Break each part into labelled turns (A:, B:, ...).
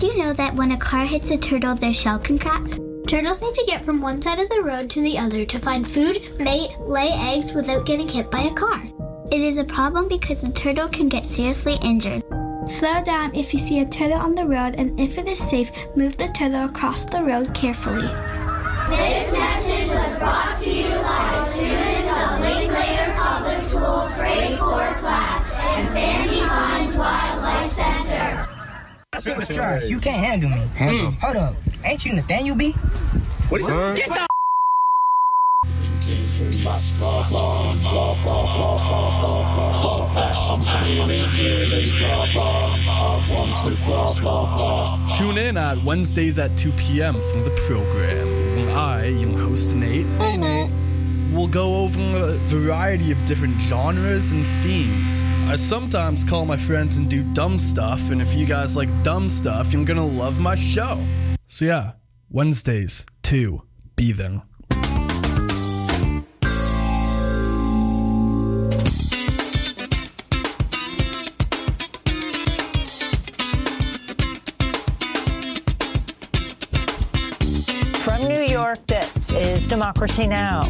A: Did you know that when a car hits a turtle, their shell can crack?
B: Turtles need to get from one side of the road to the other to find food, mate, lay eggs without getting hit by a car.
A: It is a problem because the turtle can get seriously injured.
C: Slow down if you see a turtle on the road, and if it is safe, move the turtle across the road carefully.
D: This message was brought to you by the students of Linklater Public School Grade 4 class and Sandy Hines Wildlife Center.
E: Charles, you can't handle me. Hold up. Ain't you Nathaniel B?
F: What is that? Get the
G: Tune in at Wednesdays at 2 p.m. from the program when I, young host Nate, will go over a variety of different genres and themes. I sometimes call my friends and do dumb stuff, and if you guys like dumb stuff, you're gonna love my show. So yeah, Wednesdays, 2, be there.
H: From New York, this is Democracy Now!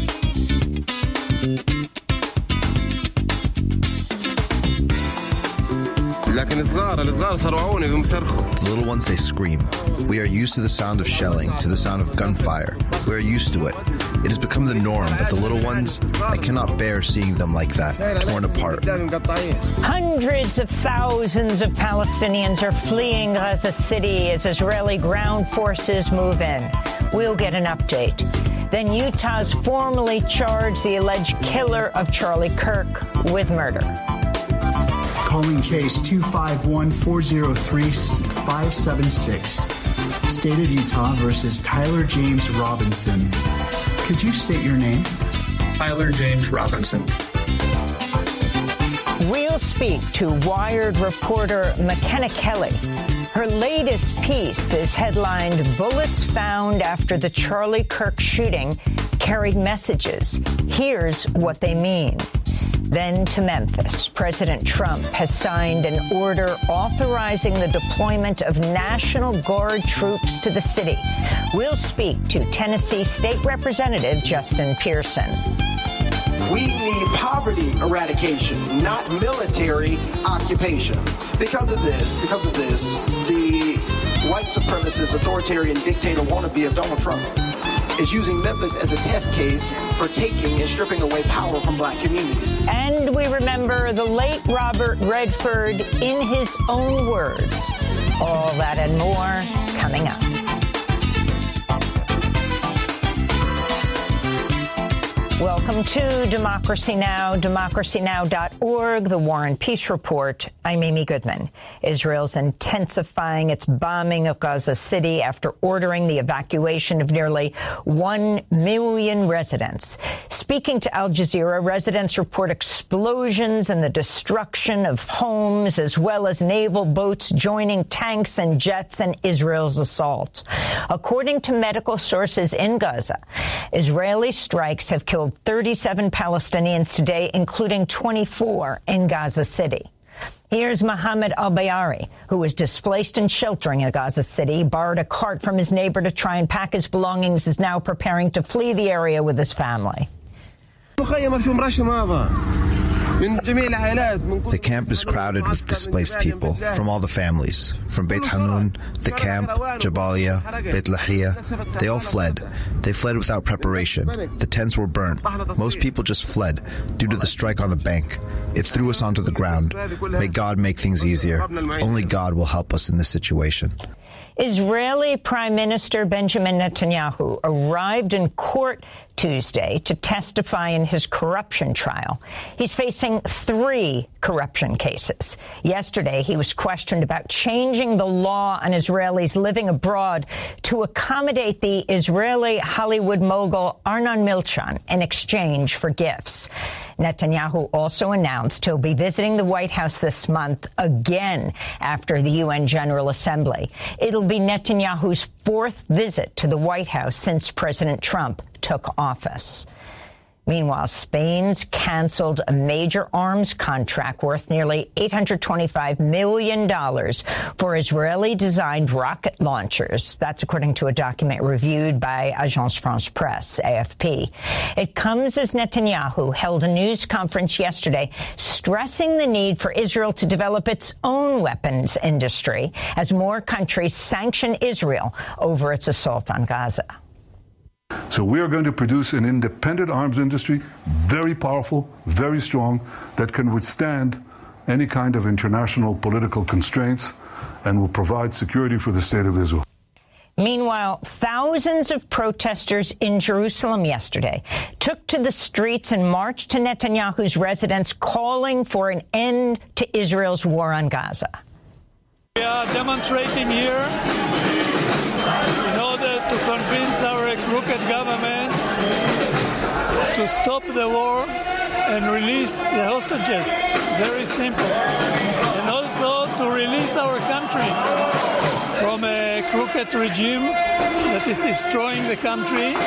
I: The little ones, they scream. We are used to the sound of shelling, to the sound of gunfire. We are used to it. It has become the norm, but the little ones, I cannot bear seeing them like that, torn apart.
H: Hundreds of thousands of Palestinians are fleeing Gaza City as Israeli ground forces move in. We'll get an update. Then Utah's formally charged the alleged killer of Charlie Kirk with murder.
J: Calling case 251-403-576. State of Utah versus Tyler James Robinson. Could you state your name?
K: Tyler James Robinson.
H: We'll speak to Wired reporter McKenna Kelly. Her latest piece is headlined, "Bullets Found After the Charlie Kirk Shooting Carried Messages. Here's what they mean." Then to Memphis. President Trump has signed an order authorizing the deployment of National Guard troops to the city. We'll speak to Tennessee State Representative Justin Pearson.
L: We need poverty eradication, not military occupation. Because of this, the white supremacist, authoritarian dictator wannabe of Donald Trump is using Memphis as a test case for taking and stripping away power from black communities.
H: And we remember the late Robert Redford in his own words. All that and more coming up. Welcome to Democracy Now!, democracynow.org, the War and Peace Report. I'm Amy Goodman. Israel's intensifying its bombing of Gaza City after ordering the evacuation of nearly 1 million residents. Speaking to Al Jazeera, residents report explosions and the destruction of homes, as well as naval boats joining tanks and jets in Israel's assault. According to medical sources in Gaza, Israeli strikes have killed 37 Palestinians today, including 24 in Gaza City. Here's Mohammed Al-Bayari, who was displaced and sheltering in Gaza City, borrowed a cart from his neighbor to try and pack his belongings, is now preparing to flee the area with his family.
I: The camp is crowded with displaced people from all the families. From Beit Hanun, the camp, Jabalia, Beit Lahia. They all fled. They fled without preparation. The tents were burnt. Most people just fled due to the strike on the bank. It threw us onto the ground. May God make things easier. Only God will help us in this situation.
H: Israeli Prime Minister Benjamin Netanyahu arrived in court Tuesday to testify in his corruption trial. He's facing 3 corruption cases. Yesterday, he was questioned about changing the law on Israelis living abroad to accommodate the Israeli Hollywood mogul Arnon Milchan in exchange for gifts. Netanyahu also announced he'll be visiting the White House this month again after the UN General Assembly. It'll be Netanyahu's 4th visit to the White House since President Trump took office. Meanwhile, Spain's canceled a major arms contract worth nearly $825 million for Israeli-designed rocket launchers. That's according to a document reviewed by Agence France-Presse, AFP. It comes as Netanyahu held a news conference yesterday stressing the need for Israel to develop its own weapons industry as more countries sanction Israel over its assault on Gaza.
M: So we are going to produce an independent arms industry, very powerful, very strong, that can withstand any kind of international political constraints and will provide security for the State of Israel.
H: Meanwhile, thousands of protesters in Jerusalem yesterday took to the streets and marched to Netanyahu's residence, calling for an end to Israel's war on Gaza.
N: We are demonstrating here in order to convince our crooked government to stop the war and release the hostages. Very simple. And also to release our country from a crooked regime that is destroying the country,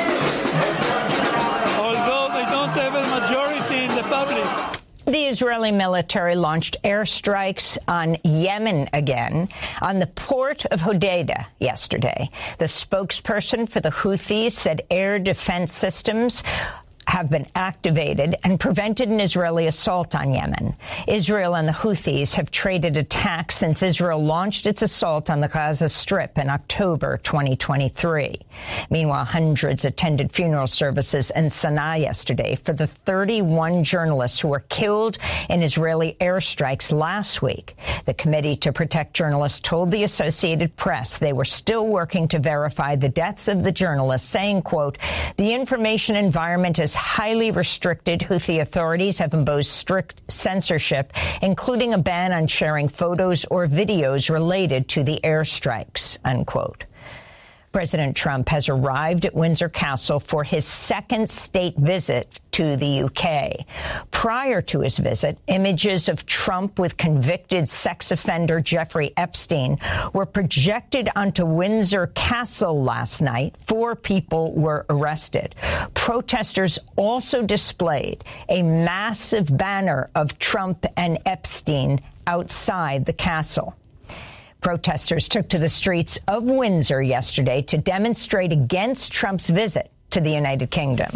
N: although they don't have a majority in the public.
H: The Israeli military launched airstrikes on Yemen again, on the port of Hodeidah yesterday. The spokesperson for the Houthis said air defense systems have been activated and prevented an Israeli assault on Yemen. Israel and the Houthis have traded attacks since Israel launched its assault on the Gaza Strip in October 2023. Meanwhile, hundreds attended funeral services in Sana'a yesterday for the 31 journalists who were killed in Israeli airstrikes last week. The Committee to Protect Journalists told the Associated Press they were still working to verify the deaths of the journalists, saying, quote, "The information environment is highly restricted. Houthi authorities have imposed strict censorship, including a ban on sharing photos or videos related to the airstrikes," unquote. President Trump has arrived at Windsor Castle for his second state visit to the UK. Prior to his visit, images of Trump with convicted sex offender Jeffrey Epstein were projected onto Windsor Castle last night. 4 people were arrested. Protesters also displayed a massive banner of Trump and Epstein outside the castle. Protesters took to the streets of Windsor yesterday to demonstrate against Trump's visit to the United Kingdom.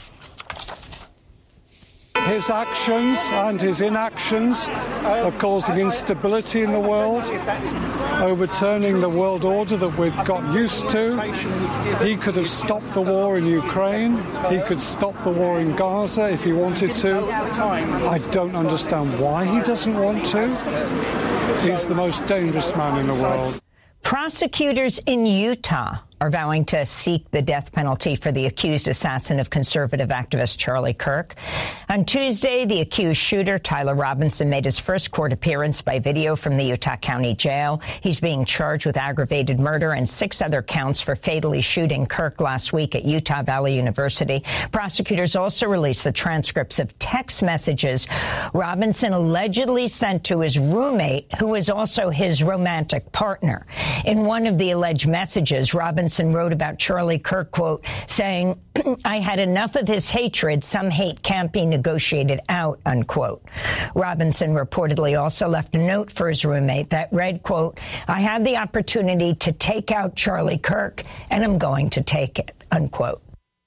O: His actions and his inactions are causing instability in the world, overturning the world order that we've got used to. He could have stopped the war in Ukraine. He could stop the war in Gaza if he wanted to. I don't understand why he doesn't want to. He's the most dangerous man in the world.
H: Prosecutors in Utah are vowing to seek the death penalty for the accused assassin of conservative activist Charlie Kirk. On Tuesday, the accused shooter, Tyler Robinson, made his first court appearance by video from the Utah County Jail. He's being charged with aggravated murder and 6 other counts for fatally shooting Kirk last week at Utah Valley University. Prosecutors also released the transcripts of text messages Robinson allegedly sent to his roommate, who was also his romantic partner. In one of the alleged messages, Robinson wrote about Charlie Kirk, quote, saying, "I had enough of his hatred. Some hate can't be negotiated out," unquote. Robinson reportedly also left a note for his roommate that read, quote, "I had the opportunity to take out Charlie Kirk, and I'm going to take it," unquote.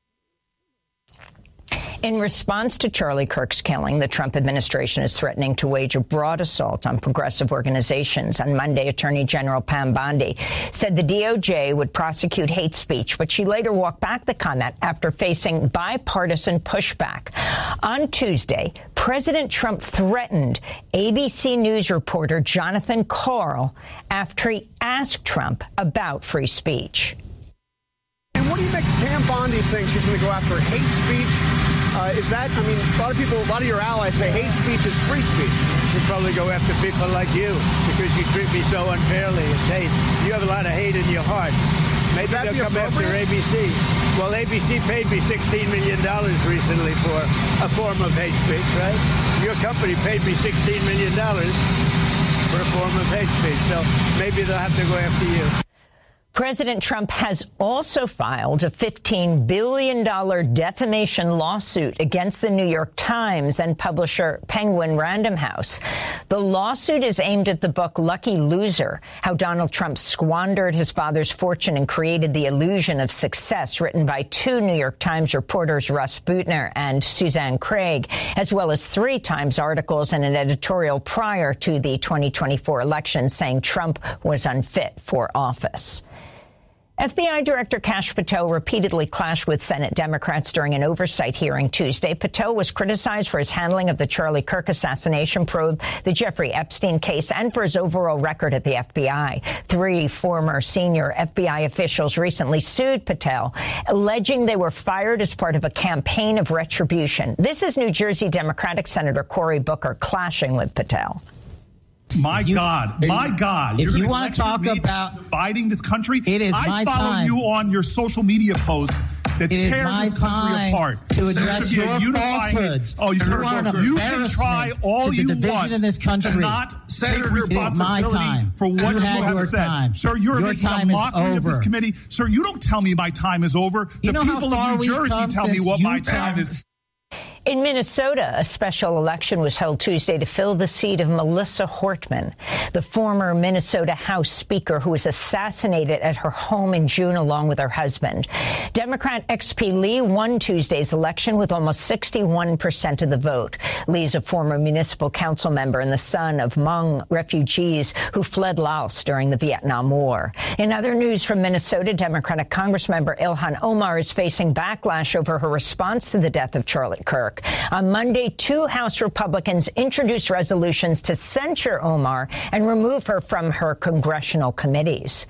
H: In response to Charlie Kirk's killing, the Trump administration is threatening to wage a broad assault on progressive organizations. On Monday, Attorney General Pam Bondi said the DOJ would prosecute hate speech, but she later walked back the comment after facing bipartisan pushback. On Tuesday, President Trump threatened ABC News reporter Jonathan Karl after he asked Trump about free speech.
P: And what do you make of Pam Bondi saying she's going to go after hate speech? Is that, I mean, a lot of your allies say hate speech is free speech.
Q: Should probably go after people like you because you treat me so unfairly. It's hate. You have a lot of hate in your heart. Maybe they'll come after ABC. Well, ABC paid me $16 million recently for a form of hate speech, right? Your company paid me $16 million for a form of hate speech. So maybe they'll have to go after you.
H: President Trump has also filed a $15 billion defamation lawsuit against the New York Times and publisher Penguin Random House. The lawsuit is aimed at the book Lucky Loser, How Donald Trump Squandered His Father's Fortune and Created the Illusion of Success, written by two New York Times reporters, Russ Buettner and Suzanne Craig, as well as 3 Times articles and an editorial prior to the 2024 election saying Trump was unfit for office. FBI Director Kash Patel repeatedly clashed with Senate Democrats during an oversight hearing Tuesday. Patel was criticized for his handling of the Charlie Kirk assassination probe, the Jeffrey Epstein case, and for his overall record at the FBI. 3 former senior FBI officials recently sued Patel, alleging they were fired as part of a campaign of retribution. This is New Jersey Democratic Senator Cory Booker clashing with Patel.
R: My God.
S: If you want to talk about
R: dividing this country,
S: it is my time.
R: I follow you on your social media posts that tear this country apart.
S: To address your falsehoods.
R: Oh, you can try all you want
S: in this country.
R: To not take responsibility for what you have said.
S: Time.
R: Sir, you're making a mockery of this committee. Sir, you don't tell me my time is over. The people of New Jersey tell me what my time is.
H: In Minnesota, a special election was held Tuesday to fill the seat of Melissa Hortman, the former Minnesota House Speaker who was assassinated at her home in June along with her husband. Democrat XP Lee won Tuesday's election with almost 61% of the vote. Lee's a former municipal council member and the son of Hmong refugees who fled Laos during the Vietnam War. In other news from Minnesota, Democratic Congressmember Ilhan Omar is facing backlash over her response to the death of Charlie Kirk. On Monday, 2 House Republicans introduced resolutions to censure Omar and remove her from her congressional committees.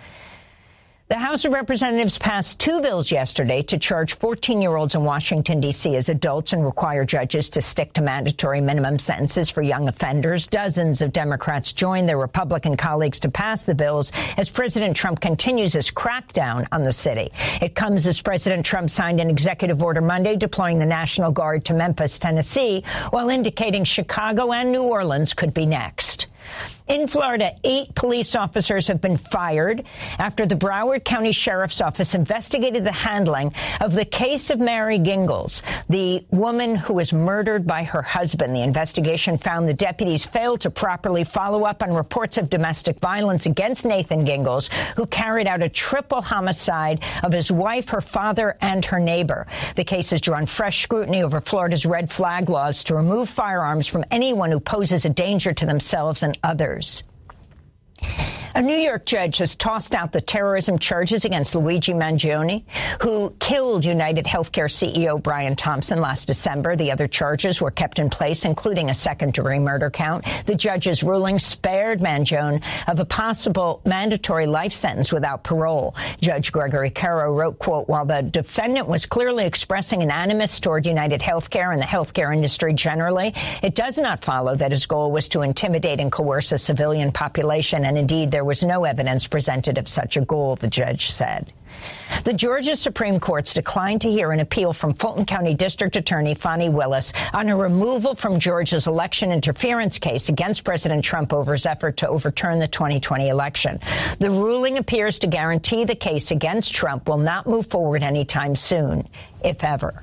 H: The House of Representatives passed 2 bills yesterday to charge 14-year-olds in Washington, D.C. as adults and require judges to stick to mandatory minimum sentences for young offenders. Dozens of Democrats joined their Republican colleagues to pass the bills as President Trump continues his crackdown on the city. It comes as President Trump signed an executive order Monday deploying the National Guard to Memphis, Tennessee, while indicating Chicago and New Orleans could be next. In Florida, 8 police officers have been fired after the Broward County Sheriff's Office investigated the handling of the case of Mary Gingles, the woman who was murdered by her husband. The investigation found the deputies failed to properly follow up on reports of domestic violence against Nathan Gingles, who carried out a triple homicide of his wife, her father, and her neighbor. The case has drawn fresh scrutiny over Florida's red flag laws to remove firearms from anyone who poses a danger to themselves and others. A New York judge has tossed out the terrorism charges against Luigi Mangione, who killed United Healthcare CEO Brian Thompson last December. The other charges were kept in place, including a second-degree murder count. The judge's ruling spared Mangione of a possible mandatory life sentence without parole. Judge Gregory Caro wrote, quote, while the defendant was clearly expressing an animus toward United Healthcare and the healthcare industry generally, it does not follow that his goal was to intimidate and coerce a civilian population, and indeed there was no evidence presented of such a goal, the judge said. The Georgia Supreme Court's declined to hear an appeal from Fulton County District Attorney Fani Willis on her removal from Georgia's election interference case against President Trump over his effort to overturn the 2020 election. The ruling appears to guarantee the case against Trump will not move forward anytime soon, if ever.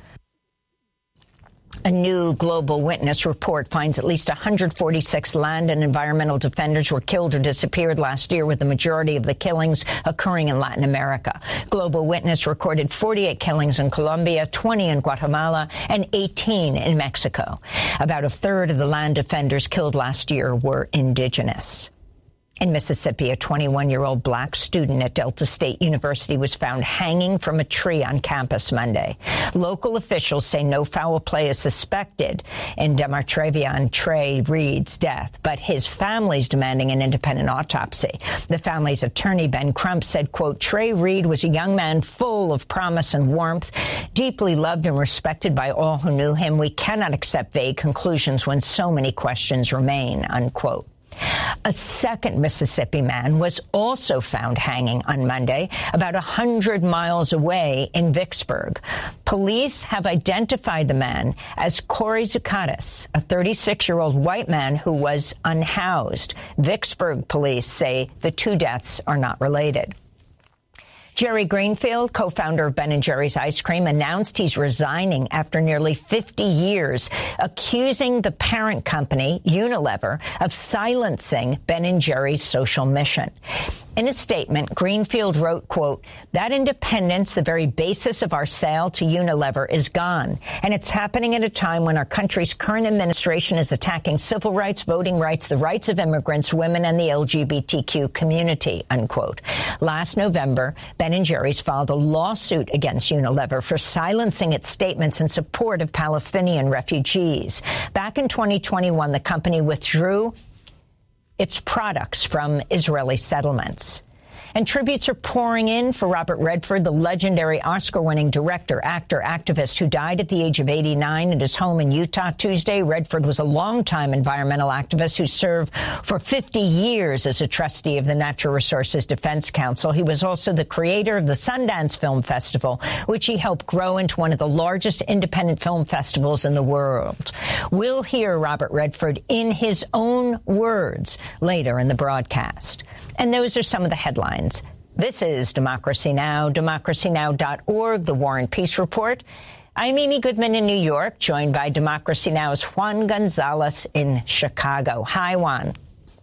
H: A new Global Witness report finds at least 146 land and environmental defenders were killed or disappeared last year, with the majority of the killings occurring in Latin America. Global Witness recorded 48 killings in Colombia, 20 in Guatemala, and 18 in Mexico. About a third of the land defenders killed last year were indigenous. In Mississippi, a 21-year-old black student at Delta State University was found hanging from a tree on campus Monday. Local officials say no foul play is suspected in Demartravion Trey Reed's death, but his family's demanding an independent autopsy. The family's attorney, Ben Crump, said, quote, Trey Reed was a young man full of promise and warmth, deeply loved and respected by all who knew him. We cannot accept vague conclusions when so many questions remain, unquote. A second Mississippi man was also found hanging on Monday, about 100 miles away in Vicksburg. Police have identified the man as Corey Zucatis, a 36-year-old white man who was unhoused. Vicksburg police say the 2 deaths are not related. Jerry Greenfield, co-founder of Ben & Jerry's Ice Cream, announced he's resigning after nearly 50 years, accusing the parent company, Unilever, of silencing Ben & Jerry's social mission. In a statement, Greenfield wrote, quote, "That independence, the very basis of our sale to Unilever, is gone. And it's happening at a time when our country's current administration is attacking civil rights, voting rights, the rights of immigrants, women, and the LGBTQ community," unquote. Last November, Ben & Jerry's filed a lawsuit against Unilever for silencing its statements in support of Palestinian refugees. Back in 2021, the company withdrew its products from Israeli settlements. And tributes are pouring in for Robert Redford, the legendary Oscar-winning director, actor, activist who died at the age of 89 at his home in Utah Tuesday. Redford was a longtime environmental activist who served for 50 years as a trustee of the Natural Resources Defense Council. He was also the creator of the Sundance Film Festival, which he helped grow into one of the largest independent film festivals in the world. We'll hear Robert Redford in his own words later in the broadcast. And those are some of the headlines. This is Democracy Now!, democracynow.org, the War and Peace Report. I'm Amy Goodman in New York, joined by Democracy Now!'s Juan Gonzalez in Chicago. Hi, Juan.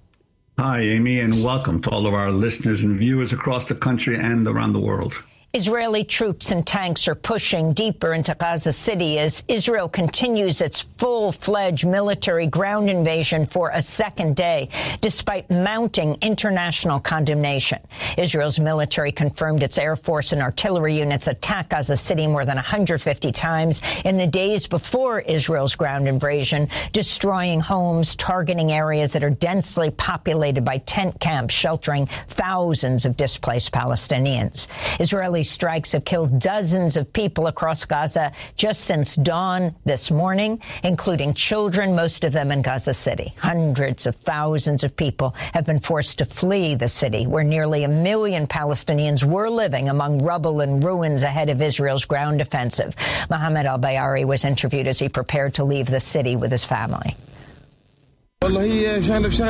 T: Hi, Amy, and welcome to all of our listeners and viewers across the country and around the world.
H: Israeli troops and tanks are pushing deeper into Gaza City as Israel continues its full-fledged military ground invasion for a second day, despite mounting international condemnation. Israel's military confirmed its Air Force and artillery units attacked Gaza City more than 150 times in the days before Israel's ground invasion, destroying homes, targeting areas that are densely populated by tent camps sheltering thousands of displaced Palestinians. Israeli strikes have killed dozens of people across Gaza just since dawn this morning, including children, most of them in Gaza City. Hundreds of thousands of people have been forced to flee the city, where nearly 1 million Palestinians were living among rubble and ruins ahead of Israel's ground offensive. Mohammed al-Bayari was interviewed as he prepared to leave the city with his family.
I: It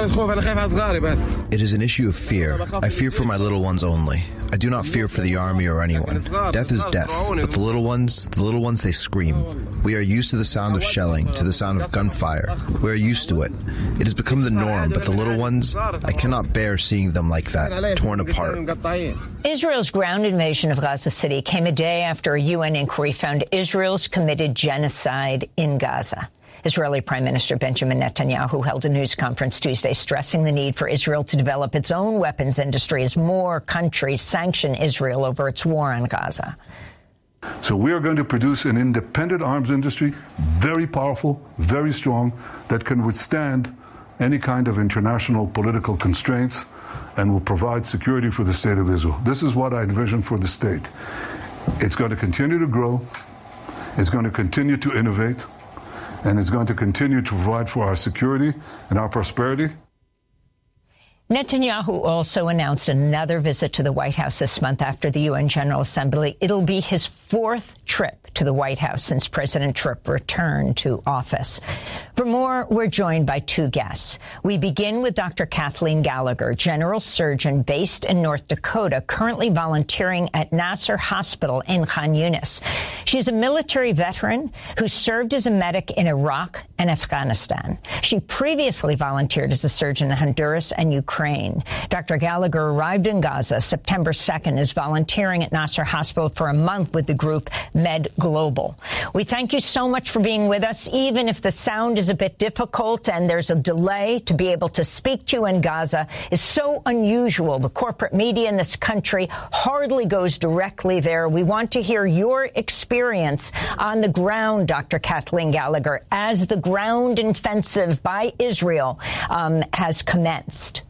I: is an issue of fear. I fear for my little ones only. I do not fear for the army or anyone. Death is death, but the little ones, they scream. We are used to the sound of shelling, to the sound of gunfire. We are used to it. It has become the norm, but the little ones, I cannot bear seeing them like that, torn apart.
H: Israel's ground invasion of Gaza City came a day after a UN inquiry found Israel's committed genocide in Gaza. Israeli Prime Minister Benjamin Netanyahu held a news conference Tuesday stressing the need for Israel to develop its own weapons industry as more countries sanction Israel over its war on Gaza.
M: So we are going to produce an independent arms industry, very powerful, very strong, that can withstand any kind of international political constraints and will provide security for the state of Israel. This is what I envision for the state. It's going to continue to grow. It's going to continue to innovate. And it's going to continue to provide for our security and our prosperity.
H: Netanyahu also announced another visit to the White House this month after the UN General Assembly. It'll be his fourth trip to the White House since President Trump returned to office. For more, we're joined by two guests. We begin with Dr. Kathleen Gallagher, general surgeon based in North Dakota, currently volunteering at Nasser Hospital in Khan Yunis. She's a military veteran who served as a medic in Iraq and Afghanistan. She previously volunteered as a surgeon in Honduras and Ukraine. Dr. Gallagher arrived in Gaza September 2nd, is volunteering at Nasser Hospital for a month with the group Med Global. We thank you so much for being with us, even if the sound is a bit difficult and there's a delay. To be able to speak to you in Gaza is so unusual. The corporate media in this country hardly goes directly there. We want to hear your experience on the ground, Dr. Kathleen Gallagher, as the ground offensive by Israel has commenced.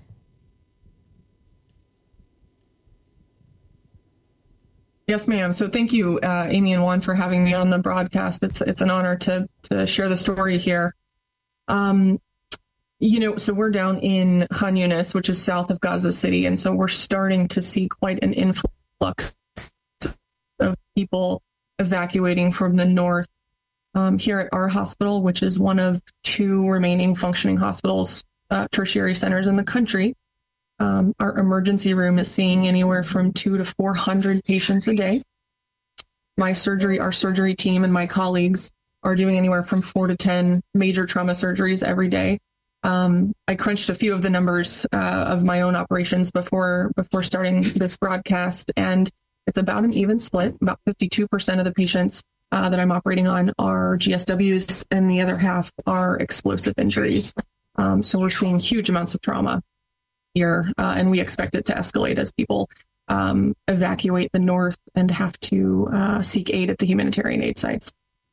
U: Yes, ma'am. So thank you, Amy and Juan, for having me on the broadcast. It's an honor to share the story here. So we're down in Khan Yunis, which is south of Gaza City. And so we're starting to see quite an influx of people evacuating from the north here at our hospital, which is one of two remaining functioning hospitals, tertiary centers in the country. Our emergency room is seeing anywhere from 200 to 400 patients a day. Our surgery team and my colleagues are doing anywhere from 4 to 10 major trauma surgeries every day. I crunched a few of the numbers of my own operations before starting this broadcast, and it's about an even split. About 52% of the patients that I'm operating on are GSWs, and the other half are explosive injuries. So we're seeing huge amounts of trauma here, and we expect it to escalate as people evacuate the north and have to seek aid at the humanitarian aid sites.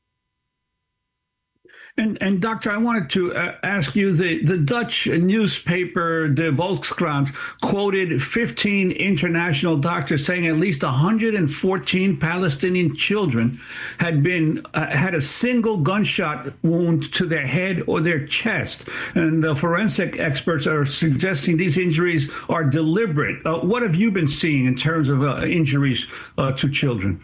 T: And Doctor, I wanted to ask you, the Dutch newspaper De Volkskrant quoted 15 international doctors saying at least 114 Palestinian children had had a single gunshot wound to their head or their chest. And the forensic experts are suggesting these injuries are deliberate. What have you been seeing in terms of injuries to children?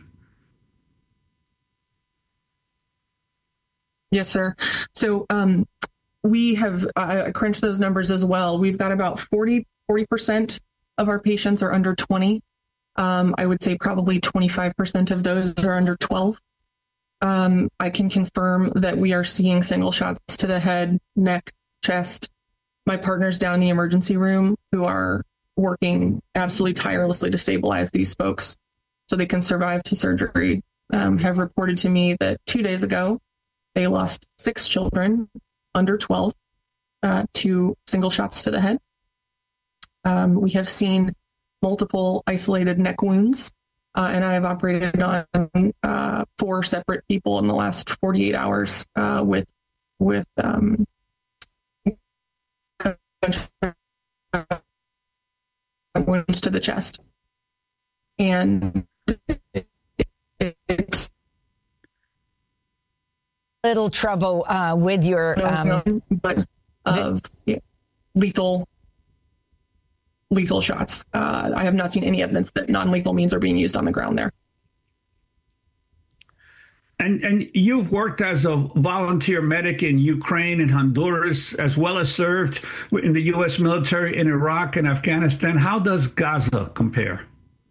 U: Yes, sir. So we have crunched those numbers as well. We've got about 40% of our patients are under 20. I would say probably 25% of those are under 12. I can confirm that we are seeing single shots to the head, neck, chest. My partners down in the emergency room who are working absolutely tirelessly to stabilize these folks so they can survive to surgery have reported to me that 2 days ago, they lost 6 children under 12 to single shots to the head. We have seen multiple isolated neck wounds, and I have operated on 4 separate people in the last 48 hours with wounds to the chest. And it's
H: little trouble with your
U: lethal shots. I have not seen any evidence that non-lethal means are being used on the ground there.
T: And you've worked as a volunteer medic in Ukraine and Honduras, as well as served in the U.S. military in Iraq and Afghanistan. How does Gaza compare?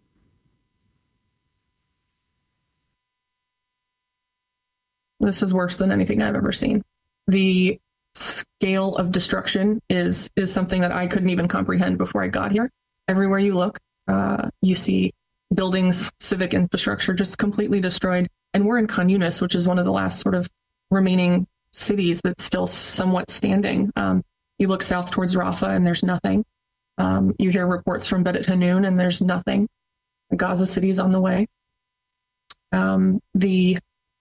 U: This is worse than anything I've ever seen. The scale of destruction is something that I couldn't even comprehend before I got here. Everywhere you look, you see buildings, civic infrastructure just completely destroyed. And we're in Khan Yunis, which is one of the last sort of remaining cities that's still somewhat standing. You look south towards Rafah and there's nothing. You hear reports from Bet Hanun and there's nothing. Gaza City is on the way. The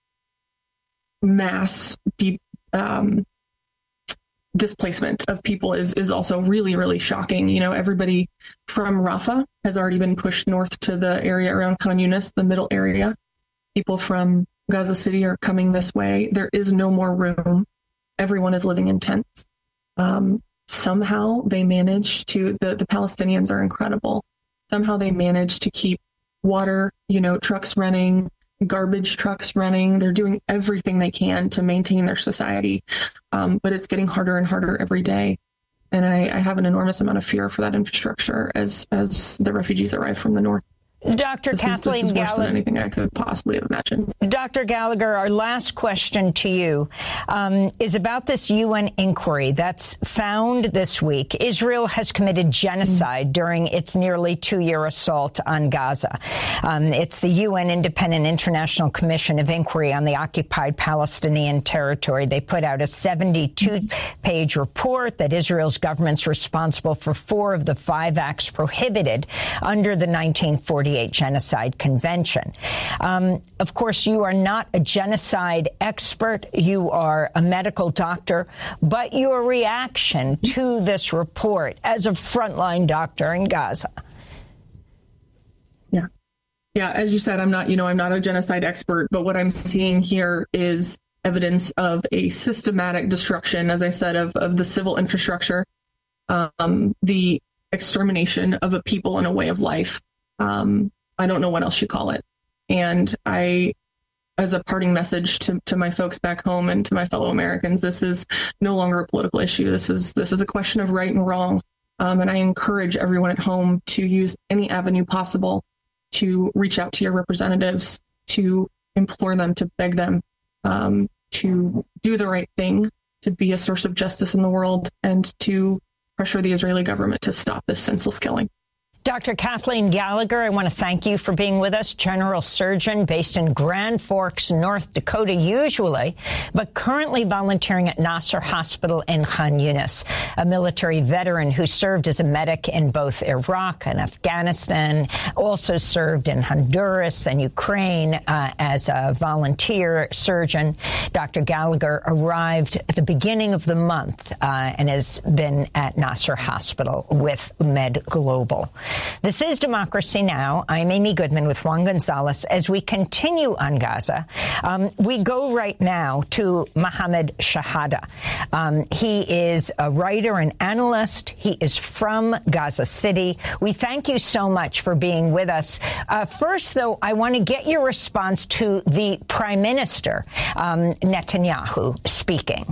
U: mass deep displacement of people is also really, really shocking. You know, everybody from Rafah has already been pushed north to the area around Khan Yunis, the middle area. People from Gaza City are coming this way. There is no more room. Everyone is living in tents. Somehow they manage to, the Palestinians are incredible. Somehow they manage to keep water, trucks running, garbage trucks running. They're doing everything they can to maintain their society. But it's getting harder and harder every day. And I have an enormous amount of fear for that infrastructure as the refugees arrive from the north.
H: Dr. Kathleen
U: Gallagher. This is worse than anything I could possibly imagine.
H: Dr. Gallagher, our last question to you is about this UN inquiry that's found this week. Israel has committed genocide during its nearly 2-year assault on Gaza. It's the UN Independent International Commission of Inquiry on the Occupied Palestinian Territory. They put out a 72-page report that Israel's government's responsible for 4 of the 5 acts prohibited under the 1948 Genocide Convention. Of course, you are not a genocide expert. You are a medical doctor. But your reaction to this report as a frontline doctor in Gaza?
U: Yeah, as you said, I'm not a genocide expert. But what I'm seeing here is evidence of a systematic destruction, as I said, of the civil infrastructure, the extermination of a people and a way of life. I don't know what else you call it. And I, as a parting message to my folks back home and to my fellow Americans, this is no longer a political issue. This is a question of right and wrong. And I encourage everyone at home to use any avenue possible to reach out to your representatives, to implore them, to beg them to do the right thing, to be a source of justice in the world, and to pressure the Israeli government to stop this senseless killing.
H: Dr. Kathleen Gallagher, I want to thank you for being with us, general surgeon based in Grand Forks, North Dakota, usually, but currently volunteering at Nasser Hospital in Khan Yunis, a military veteran who served as a medic in both Iraq and Afghanistan, also served in Honduras and Ukraine as a volunteer surgeon. Dr. Gallagher arrived at the beginning of the month and has been at Nasser Hospital with Med Global. This is Democracy Now! I'm Amy Goodman with Juan Gonzalez. As we continue on Gaza, we go right now to Mohammed Shahada. He is a writer and analyst. He is from Gaza City. We thank you so much for being with us. First, though, I want to get your response to the Prime Minister, Netanyahu, speaking.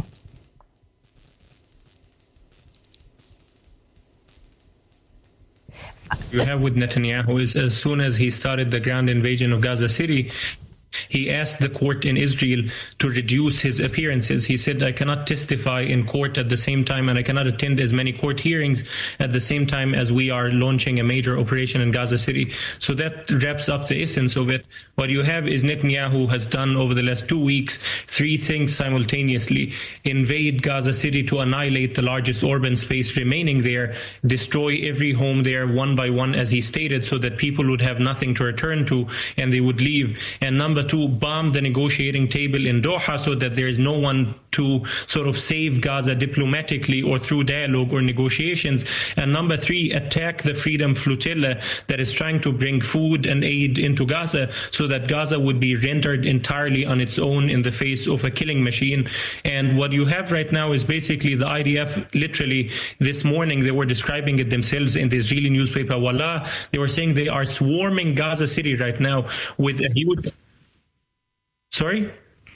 K: You have with Netanyahu is as soon as he started the ground invasion of Gaza City, he asked the court in Israel to reduce his appearances. He said, I cannot testify in court at the same time, and I cannot attend as many court hearings at the same time as we are launching a major operation in Gaza City. So that wraps up the essence of it. What you have is Netanyahu has done over the last 2 weeks 3 things simultaneously: invade Gaza City to annihilate the largest urban space remaining there, destroy every home there one by one, as he stated, so that people would have nothing to return to and they would leave. And number 2, bomb the negotiating table in Doha so that there is no one to sort of save Gaza diplomatically or through dialogue or negotiations. And number 3, attack the Freedom Flotilla that is trying to bring food and aid into Gaza so that Gaza would be rendered entirely on its own in the face of a killing machine. And what you have right now is basically the IDF, literally this morning, they were describing it themselves in the Israeli newspaper Wallah. They were saying they are swarming Gaza City right now with a huge... Sorry?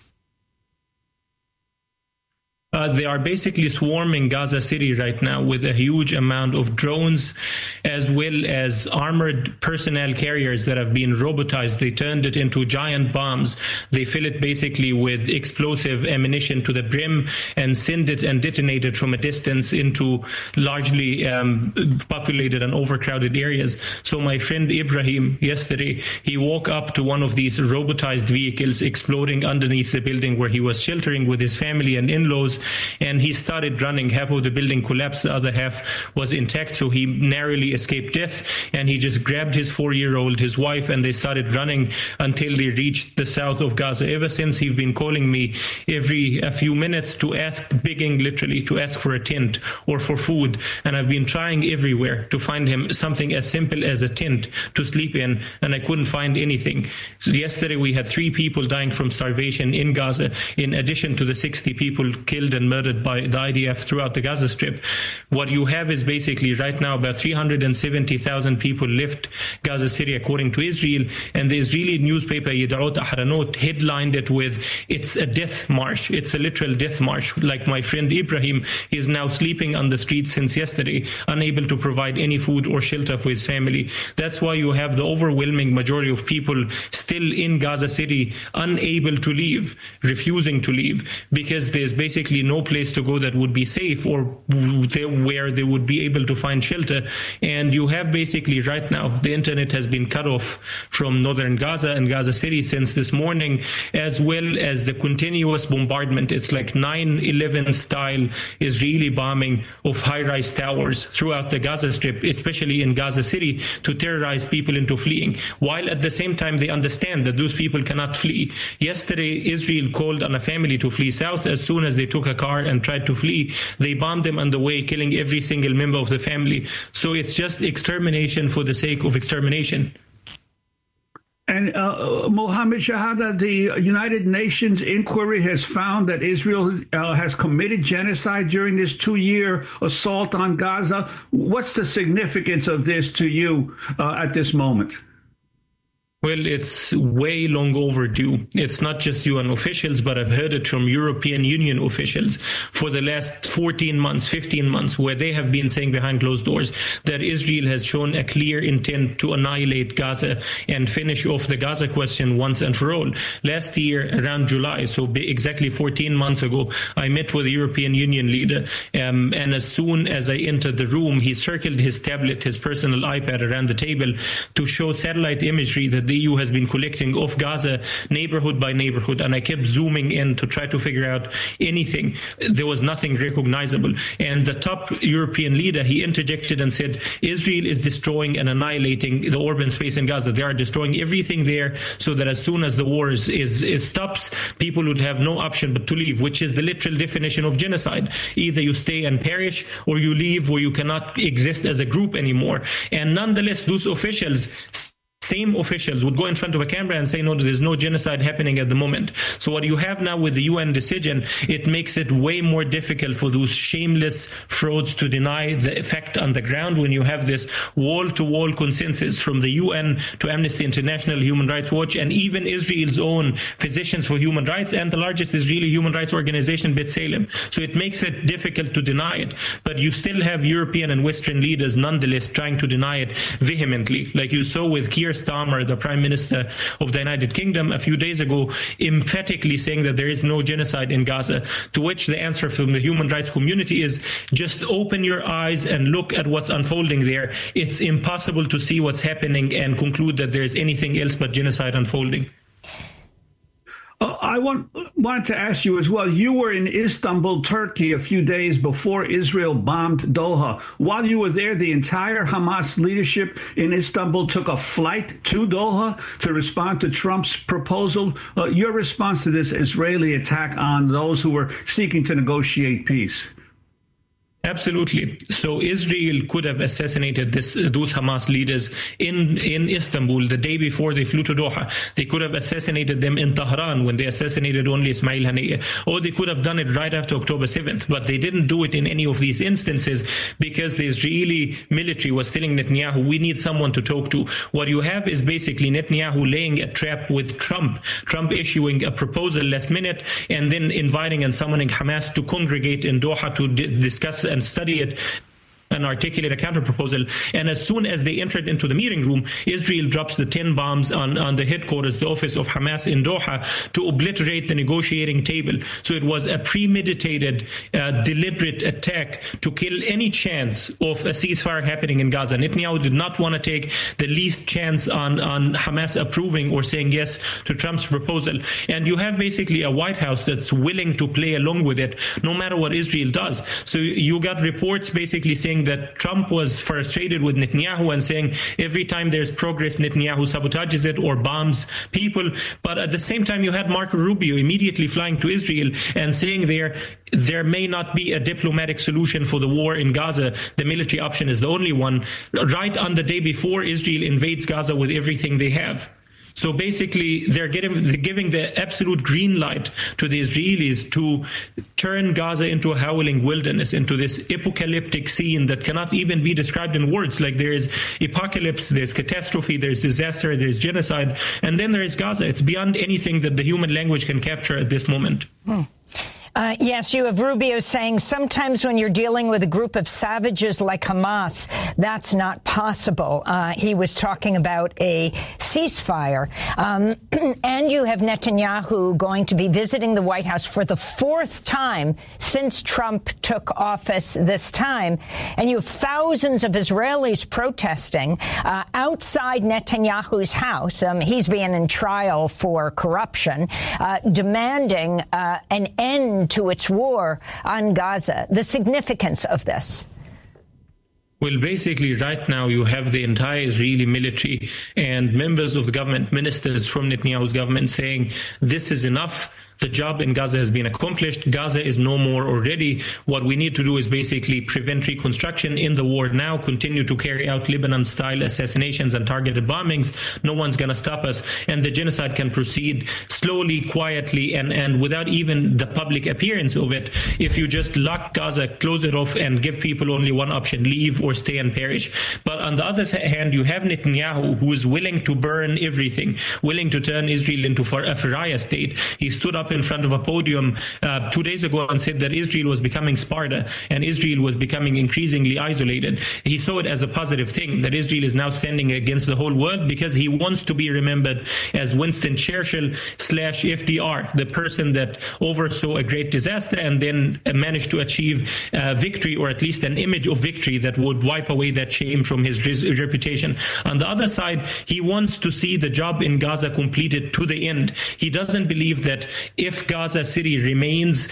K: They are basically swarming Gaza City right now with a huge amount of drones as well as armored personnel carriers that have been robotized. They turned it into giant bombs. They fill it basically with explosive ammunition to the brim and send it and detonate it from a distance into largely populated and overcrowded areas. So my friend Ibrahim yesterday, he woke up to one of these robotized vehicles exploding underneath the building where he was sheltering with his family and in-laws. And he started running. Half of the building collapsed, the other half was intact, so he narrowly escaped death. And he just grabbed his 4-year-old, his wife, and they started running until they reached the south of Gaza. Ever since, he's been calling me every few minutes to ask, begging literally, to ask for a tent or for food. And I've been trying everywhere to find him something as simple as a tent to sleep in, and I couldn't find anything. So yesterday, we had 3 people dying from starvation in Gaza, in addition to the 60 people killed and murdered by the IDF throughout the Gaza Strip. What you have is basically right now about 370,000 people left Gaza City, according to Israel, and the Israeli newspaper Yeda'ot Ahronot headlined it with, it's a death march. It's a literal death march. Like my friend Ibrahim, he is now sleeping on the streets since yesterday, unable to provide any food or shelter for his family. That's why you have the overwhelming majority of people still in Gaza City, unable to leave, refusing to leave, because there's basically no place to go that would be safe or where they would be able to find shelter. And you have basically right now, the internet has been cut off from northern Gaza and Gaza City since this morning, as well as the continuous bombardment. It's like 9/11 style Israeli bombing of high-rise towers throughout the Gaza Strip, especially in Gaza City, to terrorize people into fleeing, while at the same time they understand that those people cannot flee. Yesterday, Israel called on a family to flee south. As soon as they took a car and tried to flee, they bombed them on the way, killing every single member of the family. So it's just extermination for the sake of extermination.
T: And Mohammed Shahada, the United Nations inquiry has found that Israel has committed genocide during this 2-year assault on Gaza. What's the significance of this to you at this moment?
K: Well, it's way long overdue. It's not just UN officials, but I've heard it from European Union officials for the last 14 months, 15 months, where they have been saying behind closed doors that Israel has shown a clear intent to annihilate Gaza and finish off the Gaza question once and for all. Last year, around July, so exactly 14 months ago, I met with the European Union leader, and as soon as I entered the room, he circled his tablet, his personal iPad around the table to show satellite imagery that the EU has been collecting of Gaza neighborhood by neighborhood, and I kept zooming in to try to figure out anything. There was nothing recognizable. And the top European leader, he interjected and said, Israel is destroying and annihilating the urban space in Gaza. They are destroying everything there so that as soon as the war stops, people would have no option but to leave, which is the literal definition of genocide. Either you stay and perish or you leave where you cannot exist as a group anymore. And nonetheless, those officials, same officials, would go in front of a camera and say, no, there's no genocide happening at the moment. So what you have now with the UN decision, it makes it way more difficult for those shameless frauds to deny the effect on the ground when you have this wall-to-wall consensus from the UN to Amnesty International, Human Rights Watch, and even Israel's own Physicians for Human Rights and the largest Israeli human rights organization, B'Tselem. So it makes it difficult to deny it. But you still have European and Western leaders nonetheless trying to deny it vehemently, like you saw with Keir Starmer, the Prime Minister of the United Kingdom, a few days ago, emphatically saying that there is no genocide in Gaza, to which the answer from the human rights community is just open your eyes and look at what's unfolding there. It's impossible to see what's happening and conclude that there's anything else but genocide unfolding.
T: I wanted to ask you as well, you were in Istanbul, Turkey, a few days before Israel bombed Doha. While you were there, the entire Hamas leadership in Istanbul took a flight to Doha to respond to Trump's proposal. Your response to this Israeli attack on those who were seeking to negotiate peace?
K: Absolutely. So Israel could have assassinated those Hamas leaders in Istanbul the day before they flew to Doha. They could have assassinated them in Tehran when they assassinated only Ismail Haniyeh. Or they could have done it right after October 7th. But they didn't do it in any of these instances because the Israeli military was telling Netanyahu, we need someone to talk to. What you have is basically Netanyahu laying a trap with Trump issuing a proposal last minute and then inviting and summoning Hamas to congregate in Doha to discuss and study it and articulate a counter-proposal. And as soon as they entered into the meeting room, Israel drops the 10 bombs on the headquarters, the office of Hamas in Doha, to obliterate the negotiating table. So it was a premeditated, deliberate attack to kill any chance of a ceasefire happening in Gaza. Netanyahu did not want to take the least chance on Hamas approving or saying yes to Trump's proposal. And you have basically a White House that's willing to play along with it, no matter what Israel does. So you got reports basically saying that Trump was frustrated with Netanyahu and saying every time there's progress, Netanyahu sabotages it or bombs people. But at the same time, you had Marco Rubio immediately flying to Israel and saying there may not be a diplomatic solution for the war in Gaza. The military option is the only one, right on the day before Israel invades Gaza with everything they have. So basically, they're giving the absolute green light to the Israelis to turn Gaza into a howling wilderness, into this apocalyptic scene that cannot even be described in words. Like there is apocalypse, there's catastrophe, there's disaster, there's genocide, and then there is Gaza. It's beyond anything that the human language can capture at this moment.
H: Yes, you have Rubio saying sometimes when you're dealing with a group of savages like Hamas, that's not possible. He was talking about a ceasefire. And you have Netanyahu going to be visiting the White House for the 4th time since Trump took office this time. And you have thousands of Israelis protesting outside Netanyahu's house. He's being in trial for corruption, demanding an end to its war on Gaza. The significance of this.
K: Well, basically, right now, you have the entire Israeli military and members of the government, ministers from Netanyahu's government saying this is enough. The job in Gaza has been accomplished. Gaza is no more already. What we need to do is basically prevent reconstruction in the war now, continue to carry out Lebanon-style assassinations and targeted bombings. No one's going to stop us. And the genocide can proceed slowly, quietly, and without even the public appearance of it. If you just lock Gaza, close it off, and give people only one option, leave or stay and perish. But on the other hand, you have Netanyahu, who is willing to burn everything, willing to turn Israel into a pariah state. He stood up in front of a podium 2 days ago and said that Israel was becoming Sparta and Israel was becoming increasingly isolated. He saw it as a positive thing, that Israel is now standing against the whole world, because he wants to be remembered as Winston Churchill / FDR, the person that oversaw a great disaster and then managed to achieve victory, or at least an image of victory that would wipe away that shame from his reputation. On the other side, he wants to see the job in Gaza completed to the end. He doesn't believe that if Gaza City remains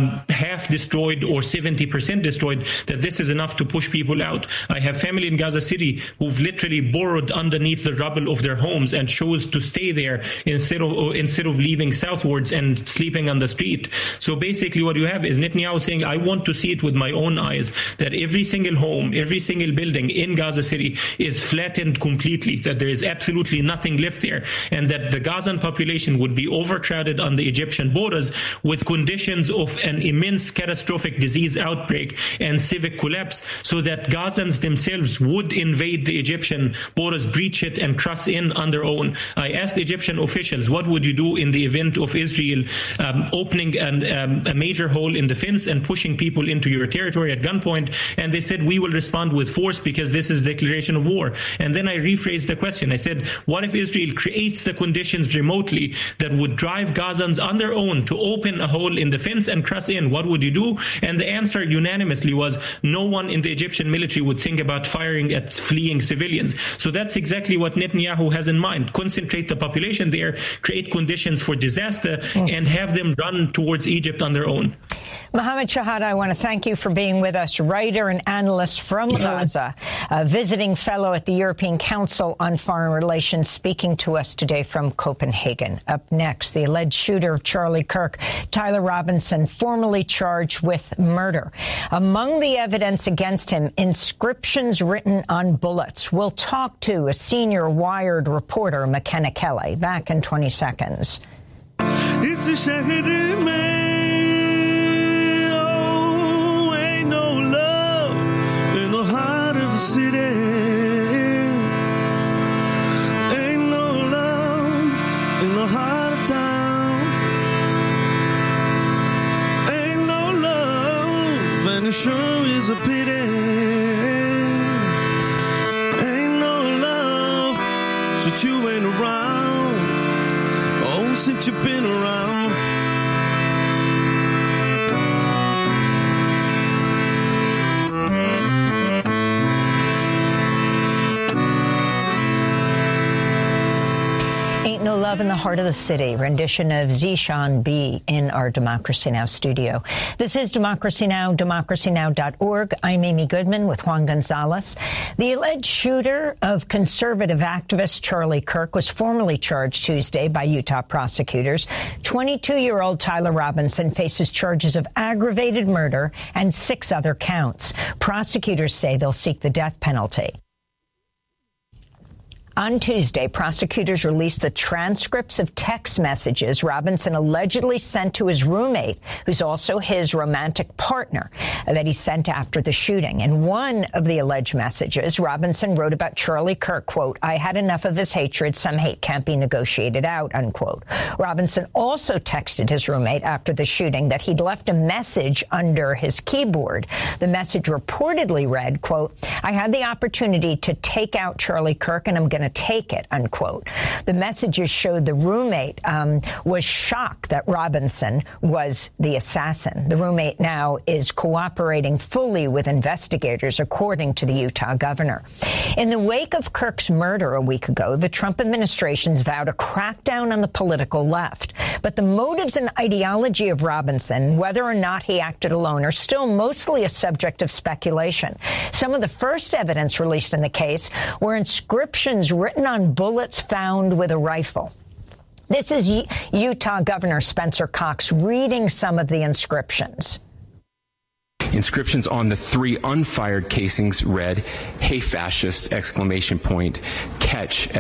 K: half destroyed or 70% destroyed, that this is enough to push people out. I have family in Gaza City who've literally burrowed underneath the rubble of their homes and chose to stay there instead of leaving southwards and sleeping on the street. So basically what you have is Netanyahu saying, I want to see it with my own eyes, that every single home, every single building in Gaza City is flattened completely, that there is absolutely nothing left there, and that the Gazan population would be overcrowded on the Egyptian borders with conditions of an immense catastrophic disease outbreak and civic collapse, so that Gazans themselves would invade the Egyptian borders, breach it, and cross in on their own. I asked Egyptian officials, what would you do in the event of Israel opening a major hole in the fence and pushing people into your territory at gunpoint? And they said, we will respond with force because this is a declaration of war. And then I rephrased the question. I said, what if Israel creates the conditions remotely that would drive Gazans on their own to open a hole in the fence and cross in? What would you do? And the answer unanimously was no one in the Egyptian military would think about firing at fleeing civilians. So that's exactly what Netanyahu has in mind. Concentrate the population there, create conditions for disaster, and have them run towards Egypt on their own.
H: Mohammed Shahada, I want to thank you for being with us, writer and analyst from Gaza, visiting fellow at the European Council on Foreign Relations, speaking to us today from Copenhagen. Up next, the alleged shooter of Charlie Kirk, Tyler Robinson, formally charged with murder. Among the evidence against him, inscriptions written on bullets. We'll talk to a senior Wired reporter, McKenna Kelly. Back in 20 seconds.
B: City. Ain't no love in the heart of town. Ain't no love, and it sure is a pity. Ain't no love since you ain't around. Oh, since you've been around.
H: No Love in the Heart of the City, rendition of Zishan B in our Democracy Now! Studio. This is Democracy Now!, democracynow.org. I'm Amy Goodman with Juan Gonzalez. The alleged shooter of conservative activist Charlie Kirk was formally charged Tuesday by Utah prosecutors. 22-year-old Tyler Robinson faces charges of aggravated murder and 6 other counts. Prosecutors say they'll seek the death penalty. On Tuesday, prosecutors released the transcripts of text messages Robinson allegedly sent to his roommate, who's also his romantic partner, that he sent after the shooting. In one of the alleged messages, Robinson wrote about Charlie Kirk, quote, I had enough of his hatred. Some hate can't be negotiated out, unquote. Robinson also texted his roommate after the shooting that he'd left a message under his keyboard. The message reportedly read, quote, I had the opportunity to take out Charlie Kirk and I'm going to take it, unquote. The messages showed the roommate was shocked that Robinson was the assassin. The roommate now is cooperating fully with investigators, according to the Utah governor. In the wake of Kirk's murder a week ago, the Trump administration's vowed a crackdown on the political left. But the motives and ideology of Robinson, whether or not he acted alone, are still mostly a subject of speculation. Some of the first evidence released in the case were inscriptions written on bullets found with a rifle. This is Utah Governor Spencer Cox reading some of the inscriptions.
A: Inscriptions on the 3 unfired casings read, "Hey fascist!" ! Catch!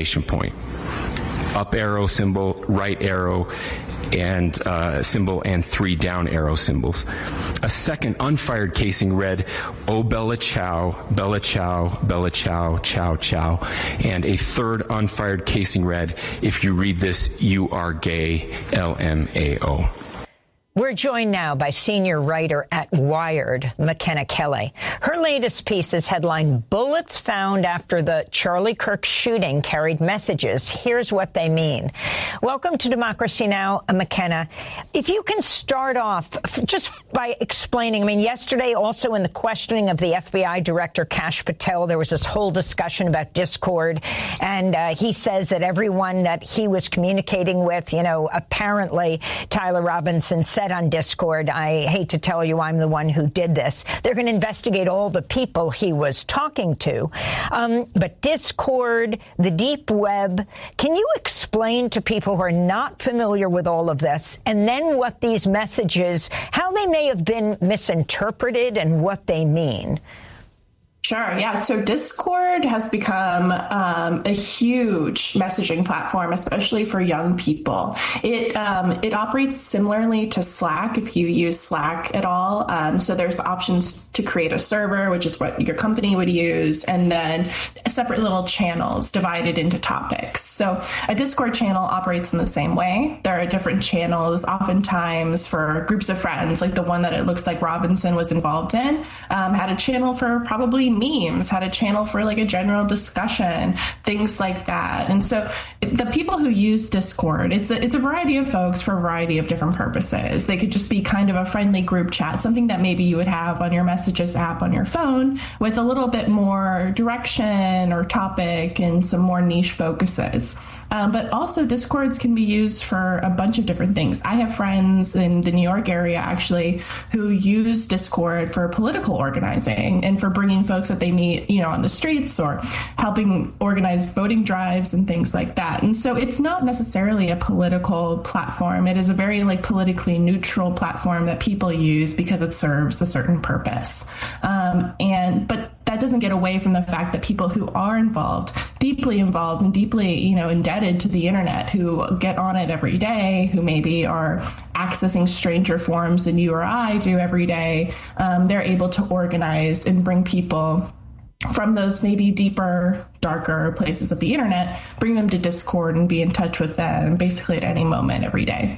A: Up arrow symbol, right arrow and symbol, and 3 down arrow symbols. A second unfired casing read, "Oh Bella Chow, Bella Chow, Bella Chow, Chow Chow." And a third unfired casing read, "If you read this, you are gay, LMAO."
H: We're joined now by senior writer at Wired, McKenna Kelly. Her latest piece is headlined, "Bullets Found After the Charlie Kirk Shooting Carried Messages. Here's What They Mean." Welcome to Democracy Now!, McKenna. If you can start off just by explaining, I mean, yesterday also in the questioning of the FBI Director Kash Patel, there was this whole discussion about Discord, and he says that everyone that he was communicating with, apparently Tyler Robinson said on Discord, "I hate to tell you, I'm the one who did this." They're going to investigate all the people he was talking to. But Discord, the deep web, can you explain to people who are not familiar with all of this, and then what these messages, how they may have been misinterpreted and what they mean?
V: Sure. Yeah. So Discord has become a huge messaging platform, especially for young people. It operates similarly to Slack if you use Slack at all. So there's options to create a server, which is what your company would use, and then separate little channels divided into topics. So a Discord channel operates in the same way. There are different channels, oftentimes for groups of friends, like the one that it looks like Robinson was involved in, had a channel for probably memes, had a channel for like a general discussion, things like that. And so the people who use Discord, it's a variety of folks for a variety of different purposes. They could just be kind of a friendly group chat, something that maybe you would have on your Messages app on your phone with a little bit more direction or topic and some more niche focuses. But also Discords can be used for a bunch of different things. I have friends in the New York area actually who use Discord for political organizing and for bringing folks that they meet, on the streets or helping organize voting drives and things like that. And so it's not necessarily a political platform. It is a very politically neutral platform that people use because it serves a certain purpose. But that doesn't get away from the fact that people who are deeply involved and deeply, indebted to the internet, who get on it every day, who maybe are accessing stranger forums than you or I do every day, they're able to organize and bring people from those maybe deeper, darker places of the internet, bring them to Discord and be in touch with them basically at any moment every day.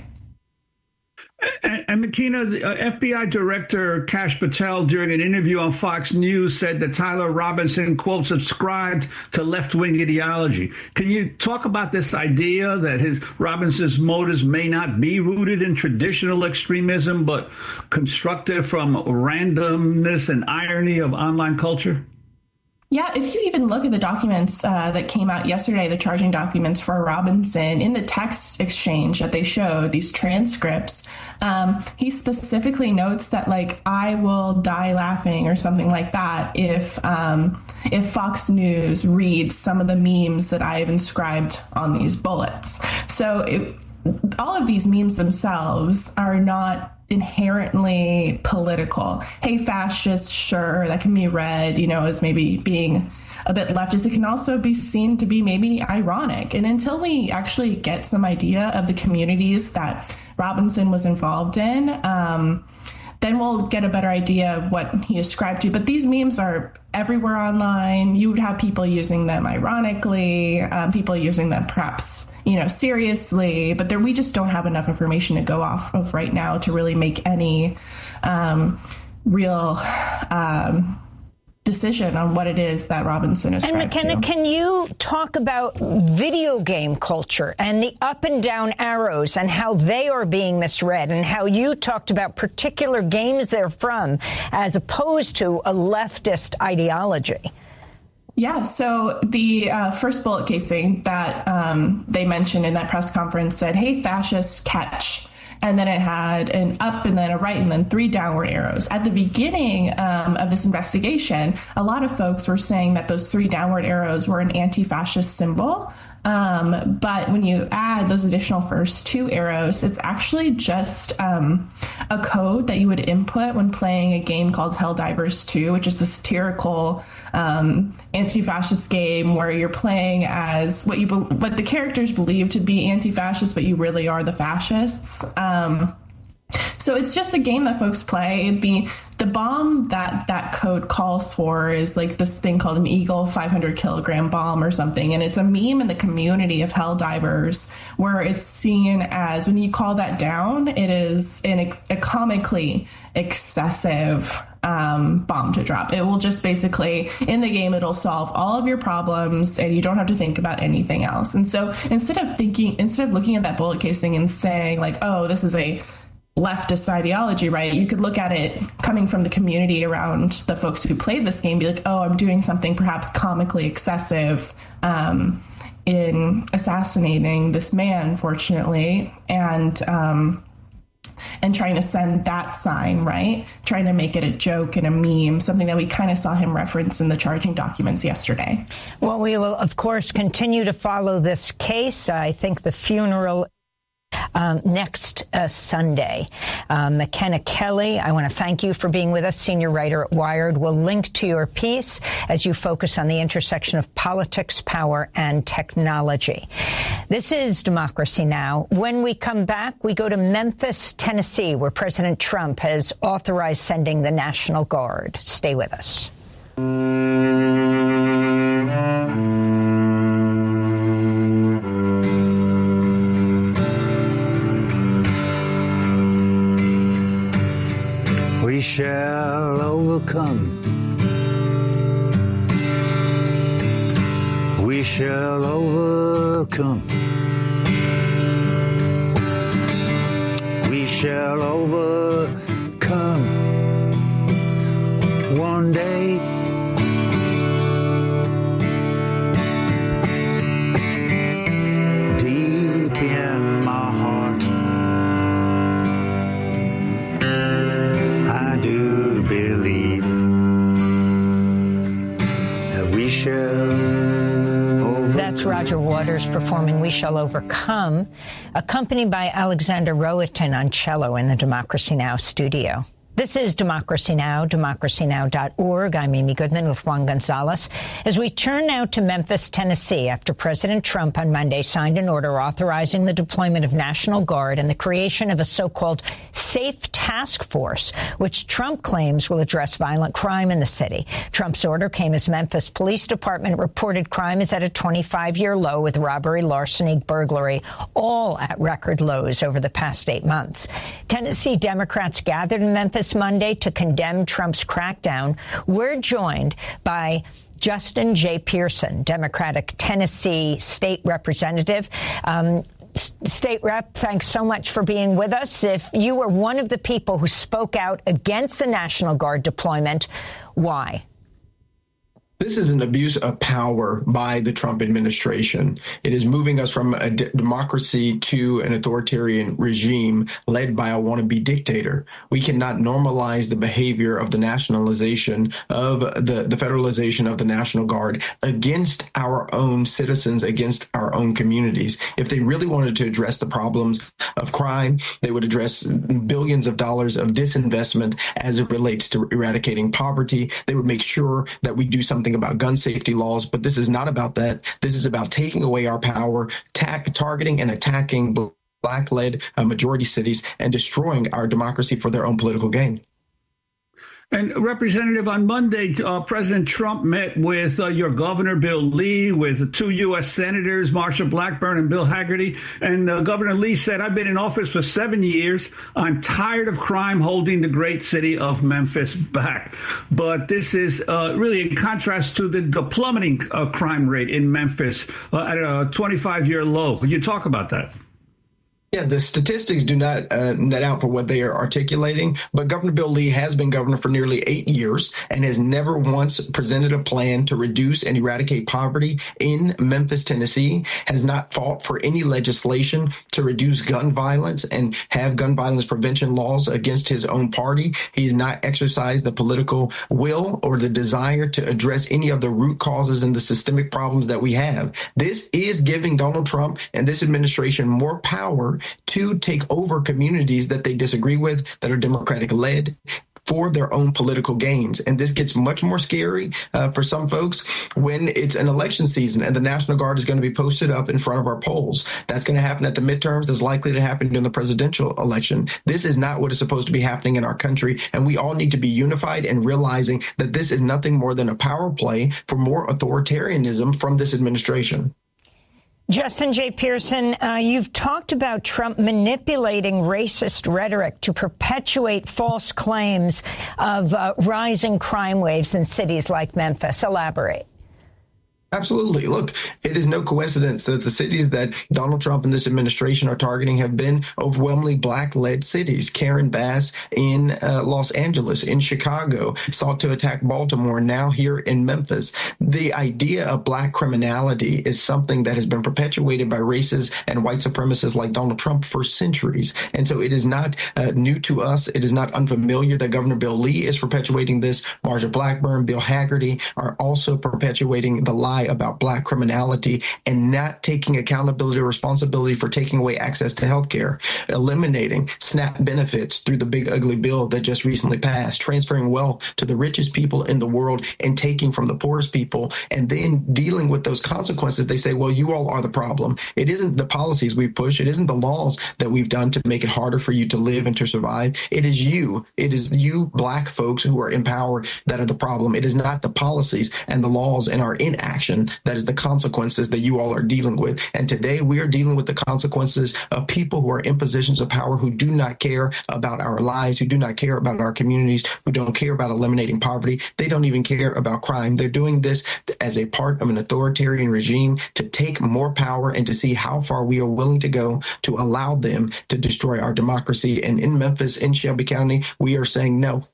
T: And McKenna, the FBI Director Kash Patel, during an interview on Fox News, said that Tyler Robinson, quote, subscribed to left-wing ideology. Can you talk about this idea that Robinson's motives may not be rooted in traditional extremism, but constructed from randomness and irony of online culture?
V: Yeah, if you even look at the documents that came out yesterday, the charging documents for Robinson, in the text exchange that they showed, these transcripts, he specifically notes that, I will die laughing or something like that if Fox News reads some of the memes that I have inscribed on these bullets. So all of these memes themselves are not inherently political. Hey, fascist, sure, that can be read, as maybe being a bit leftist. It can also be seen to be maybe ironic. And until we actually get some idea of the communities that Robinson was involved in, then we'll get a better idea of what he ascribed to. But these memes are everywhere online. You would have people using them ironically, people using them perhaps seriously, but we just don't have enough information to go off of right now to really make any real decision on what it is that Robinson is. And
H: McKenna, can you talk about video game culture and the up and down arrows and how they are being misread, and how you talked about particular games they're from as opposed to a leftist ideology?
V: Yeah, so the first bullet casing that they mentioned in that press conference said, "Hey, fascist, catch." And then it had an up and then a right and then 3 downward arrows. At the beginning of this investigation, a lot of folks were saying that those 3 downward arrows were an anti-fascist symbol. But when you add those additional first 2 arrows, it's actually just a code that you would input when playing a game called Helldivers 2, which is a satirical anti-fascist game where you're playing as what the characters believe to be anti-fascists, but you really are the fascists. So it's just a game that folks play. The bomb that code calls for is like this thing called an Eagle 500 kilogram bomb or something. And it's a meme in the community of Helldivers where it's seen as, when you call that down, it is a comically excessive bomb to drop. It will just basically, in the game, it'll solve all of your problems and you don't have to think about anything else. And so instead of looking at that bullet casing and saying like, oh, this is a leftist ideology, right? You could look at it coming from the community around the folks who played this game, be like, oh, I'm doing something perhaps comically excessive in assassinating this man, fortunately, and trying to send that sign, right? Trying to make it a joke and a meme, something that we kind of saw him reference in the charging documents yesterday.
H: Well, we will, of course, continue to follow this case. I think the funeral next Sunday. McKenna Kelly, I want to thank you for being with us, senior writer at Wired. We'll link to your piece as you focus on the intersection of politics, power, and technology. This is Democracy Now! When we come back, we go to Memphis, Tennessee, where President Trump has authorized sending the National Guard. Stay with us.
C: We shall overcome. We shall overcome. We shall overcome. One day. Deep in my heart, I do believe that we shall overcome.
H: That's Roger Waters performing We Shall Overcome, accompanied by Alexander Rowatin on cello in the Democracy Now! Studio. This is Democracy Now!, democracynow.org. I'm Amy Goodman with Juan Gonzalez. As we turn now to Memphis, Tennessee, after President Trump on Monday signed an order authorizing the deployment of National Guard and the creation of a so-called Safe Task Force, which Trump claims will address violent crime in the city. Trump's order came as Memphis Police Department reported crime is at a 25-year low, with robbery, larceny, burglary, all at record lows over the past 8 months. Tennessee Democrats gathered in Memphis Monday to condemn Trump's crackdown. We're joined by Justin J. Pearson, Democratic Tennessee State Representative. State Rep, thanks so much for being with us. If you were one of the people who spoke out against the National Guard deployment, why?
D: This is an abuse of power by the Trump administration. It is moving us from a democracy to an authoritarian regime led by a wannabe dictator. We cannot normalize the behavior of the nationalization of the federalization of the National Guard against our own citizens, against our own communities. If they really wanted to address the problems of crime, they would address billions of dollars of disinvestment as it relates to eradicating poverty. They would make sure that we do something about gun safety laws, but this is not about that. This is about taking away our power, targeting and attacking Black-led majority cities, and destroying our democracy for their own political gain.
T: And Representative, on Monday, President Trump met with your Governor Bill Lee, with 2 U.S. Senators, Marsha Blackburn and Bill Hagerty. And Governor Lee said, I've been in office for 7 years. I'm tired of crime holding the great city of Memphis back. But this is really in contrast to the plummeting crime rate in Memphis at a 25-year low. Could you talk about that?
D: Yeah, the statistics do not net out for what they are articulating, but Governor Bill Lee has been governor for nearly 8 years and has never once presented a plan to reduce and eradicate poverty in Memphis, Tennessee, has not fought for any legislation to reduce gun violence and have gun violence prevention laws against his own party. He's not exercised the political will or the desire to address any of the root causes and the systemic problems that we have. This is giving Donald Trump and this administration more power to take over communities that they disagree with, that are Democratic-led, for their own political gains. And this gets much more scary for some folks when it's an election season and the National Guard is going to be posted up in front of our polls. That's going to happen at the midterms. That's likely to happen during the presidential election. This is not what is supposed to be happening in our country. And we all need to be unified and realizing that this is nothing more than a power play for more authoritarianism from this administration.
H: Justin J. Pearson, you've talked about Trump manipulating racist rhetoric to perpetuate false claims of rising crime waves in cities like Memphis. Elaborate.
D: Absolutely. Look, it is no coincidence that the cities that Donald Trump and this administration are targeting have been overwhelmingly Black-led cities. Karen Bass in Los Angeles, in Chicago, sought to attack Baltimore, now here in Memphis. The idea of Black criminality is something that has been perpetuated by racists and white supremacists like Donald Trump for centuries. And so it is not new to us. It is not unfamiliar that Governor Bill Lee is perpetuating this. Marsha Blackburn, Bill Hagerty are also perpetuating the lie about Black criminality and not taking accountability or responsibility for taking away access to health care, eliminating SNAP benefits through the big ugly bill that just recently passed, transferring wealth to the richest people in the world and taking from the poorest people, and then dealing with those consequences. They say, well, you all are the problem. It isn't the policies we push. It isn't the laws that we've done to make it harder for you to live and to survive. It is you. It is you Black folks who are in power that are the problem. It is not the policies and the laws and our inaction that is the consequences that you all are dealing with. And today we are dealing with the consequences of people who are in positions of power who do not care about our lives, who do not care about our communities, who don't care about eliminating poverty. They don't even care about crime. They're doing this as a part of an authoritarian regime to take more power and to see how far we are willing to go to allow them to destroy our democracy. And in Memphis, in Shelby County, we are saying no.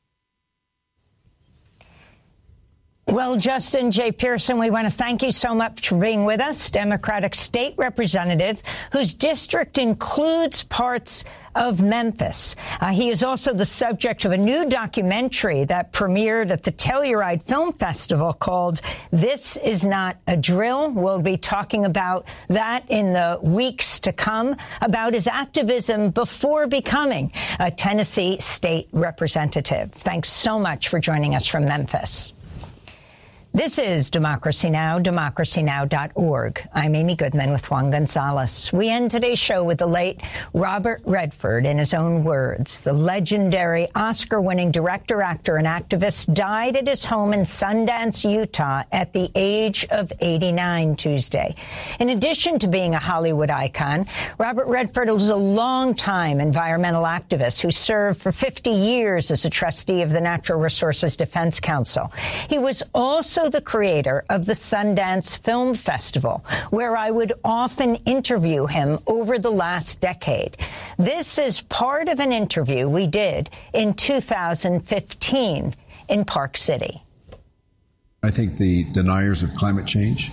H: Well, Justin J. Pearson, we want to thank you so much for being with us, Democratic state representative whose district includes parts of Memphis. He is also the subject of a new documentary that premiered at the Telluride Film Festival called This Is Not a Drill. We'll be talking about that in the weeks to come, about his activism before becoming a Tennessee state representative. Thanks so much for joining us from Memphis. This is Democracy Now!, democracynow.org. I'm Amy Goodman with Juan Gonzalez. We end today's show with the late Robert Redford. In his own words, the legendary Oscar-winning director, actor, and activist died at his home in Sundance, Utah at the age of 89 Tuesday. In addition to being a Hollywood icon, Robert Redford was a longtime environmental activist who served for 50 years as a trustee of the Natural Resources Defense Council. He was also the creator of the Sundance Film Festival, where I would often interview him over the last decade. This is part of an interview we did in 2015 in Park City.
E: I think the deniers of climate change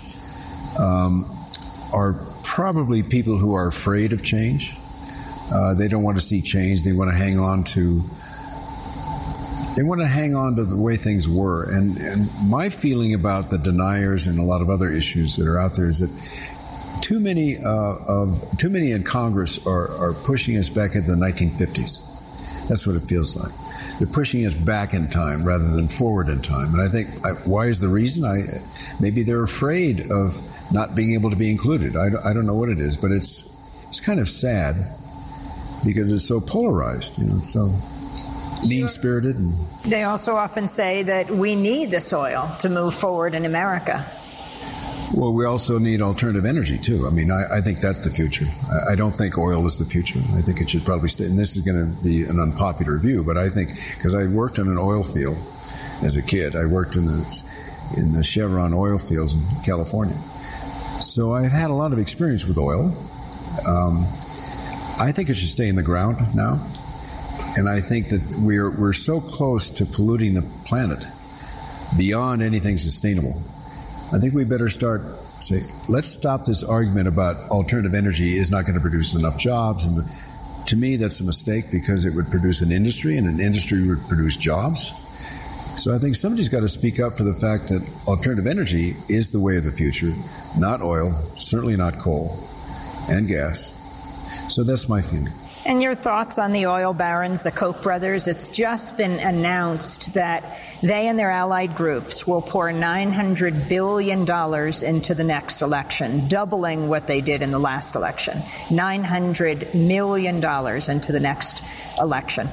E: are probably people who are afraid of change. They don't want to see change. They want to hang on to the way things were. And my feeling about the deniers and a lot of other issues that are out there is that too many in Congress are pushing us back into the 1950s. That's what it feels like. They're pushing us back in time rather than forward in time. And I think, why is the reason? Maybe they're afraid of not being able to be included. I don't know what it is, but it's kind of sad because it's so polarized. It's so mean-spirited.
H: They also often say that we need this oil to move forward in America.
E: Well, we also need alternative energy, too. I mean, I think that's the future. I don't think oil is the future. I think it should probably stay. And this is going to be an unpopular view, but I think, because I worked in an oil field as a kid. I worked in the Chevron oil fields in California. So I've had a lot of experience with oil. I think it should stay in the ground now. And I think that we're so close to polluting the planet beyond anything sustainable. I think we better say, let's stop this argument about alternative energy is not going to produce enough jobs. And to me, that's a mistake because it would produce an industry, and an industry would produce jobs. So I think somebody's got to speak up for the fact that alternative energy is the way of the future, not oil, certainly not coal and gas. So that's my feeling.
H: And your thoughts on the oil barons, the Koch brothers? It's just been announced that they and their allied groups will pour $900 billion into the next election, doubling what they did in the last election. $900 million into the next election.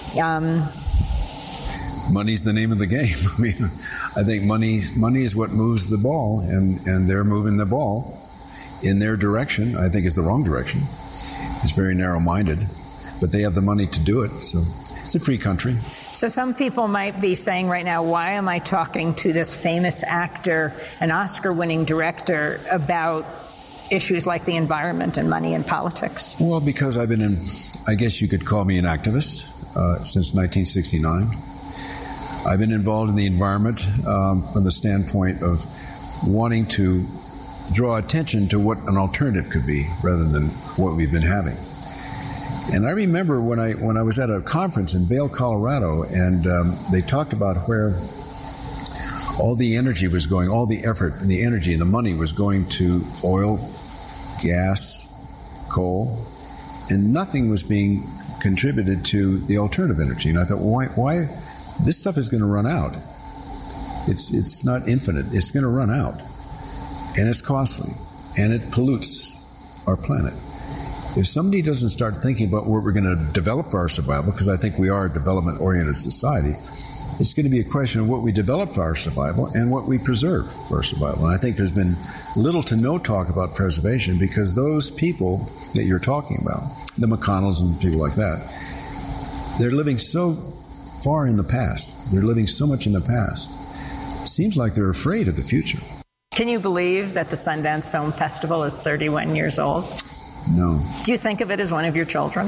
E: Money's the name of the game. I mean, I think money is what moves the ball, and they're moving the ball in their direction. I think it's the wrong direction. It's very narrow-minded, but they have the money to do it, so it's a free country.
H: So some people might be saying right now, why am I talking to this famous actor, an Oscar-winning director, about issues like the environment and money and politics?
E: Well, because I've been I guess you could call me an activist since 1969. I've been involved in the environment from the standpoint of wanting to draw attention to what an alternative could be rather than what we've been having. And I remember when I was at a conference in Vail, Colorado, and they talked about where all the energy was going, all the effort and the energy and the money was going to oil, gas, coal, and nothing was being contributed to the alternative energy. And I thought, why this stuff is going to run out. It's not infinite. It's going to run out. And it's costly, and it pollutes our planet. If somebody doesn't start thinking about what we're going to develop for our survival, because I think we are a development-oriented society, it's going to be a question of what we develop for our survival and what we preserve for our survival. And I think there's been little to no talk about preservation because those people that you're talking about, the McConnells and people like that, they're living so far in the past. They're living so much in the past. It seems like they're afraid of the future.
H: Can you believe that the Sundance Film Festival is 31 years old?
E: No.
H: Do you think of it as one of your children?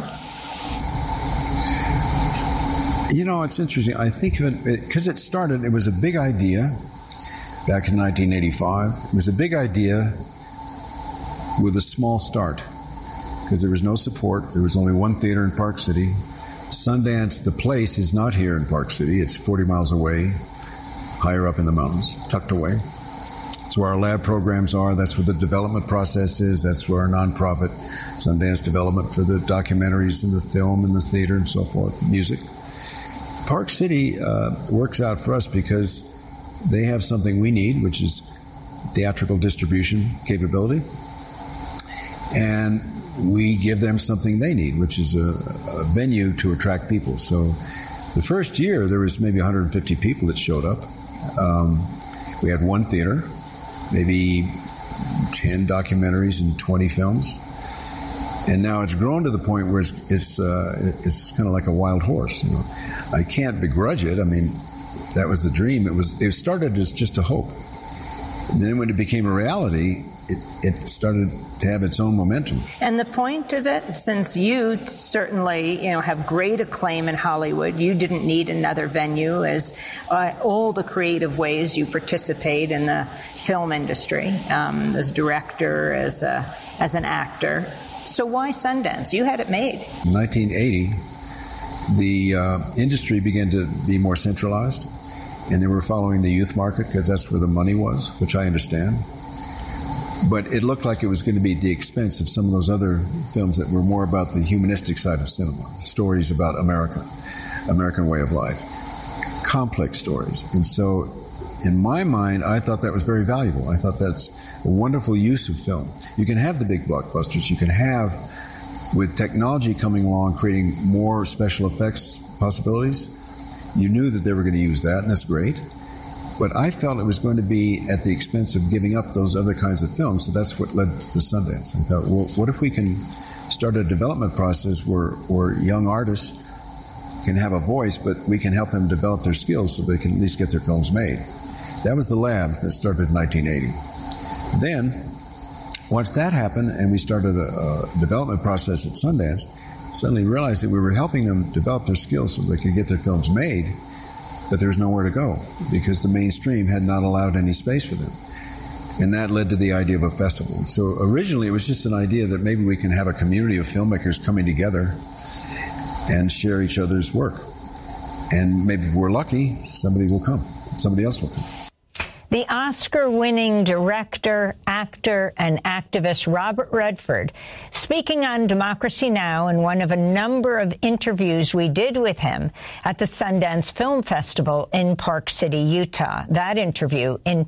E: You know, it's interesting. I think of it because it was a big idea back in 1985. It was a big idea with a small start because there was no support. There was only one theater in Park City. Sundance, the place, is not here in Park City. It's 40 miles away, higher up in the mountains, tucked away. That's where our lab programs are. That's where the development process is. That's where our nonprofit Sundance Development for the documentaries and the film and the theater and so forth, music. Park City works out for us because they have something we need, which is theatrical distribution capability. And we give them something they need, which is a venue to attract people. So the first year, there was maybe 150 people that showed up. We had one theater, maybe 10 documentaries and 20 films. And now it's grown to the point where it's kind of like a wild horse. You know, I can't begrudge it. I mean, that was the dream. It started as just a hope. And then when it became a reality, it started to have its own momentum.
H: And the point of it, since you certainly, have great acclaim in Hollywood, you didn't need another venue as all the creative ways you participate in the film industry, as a director, as an actor. So why Sundance? You had it made.
E: In 1980, the industry began to be more centralized, and they were following the youth market because that's where the money was, which I understand. But it looked like it was going to be at the expense of some of those other films that were more about the humanistic side of cinema, stories about America, American way of life, complex stories. And so, in my mind, I thought that was very valuable. I thought that's a wonderful use of film. You can have the big blockbusters. You can have, with technology coming along, creating more special effects possibilities. You knew that they were going to use that, and that's great. But I felt it was going to be at the expense of giving up those other kinds of films, so that's what led to Sundance. I thought, well, what if we can start a development process where young artists can have a voice, but we can help them develop their skills so they can at least get their films made. That was the lab that started in 1980. Then, once that happened and we started a development process at Sundance, suddenly realized that we were helping them develop their skills so they could get their films made, but there was nowhere to go because the mainstream had not allowed any space for them. And that led to the idea of a festival. So originally it was just an idea that maybe we can have a community of filmmakers coming together and share each other's work. And maybe if we're lucky, somebody will come. Somebody else will come.
H: The Oscar-winning director, actor, and activist Robert Redford, speaking on Democracy Now! In one of a number of interviews we did with him at the Sundance Film Festival in Park City, Utah. That interview in